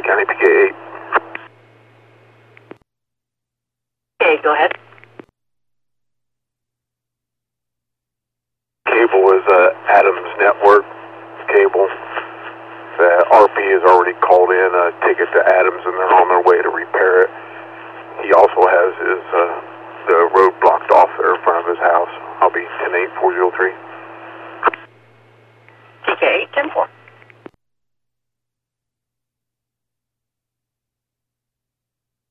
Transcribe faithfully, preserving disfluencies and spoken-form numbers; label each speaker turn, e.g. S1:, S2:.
S1: County P K eight.
S2: Okay, go ahead.
S1: Cable was uh,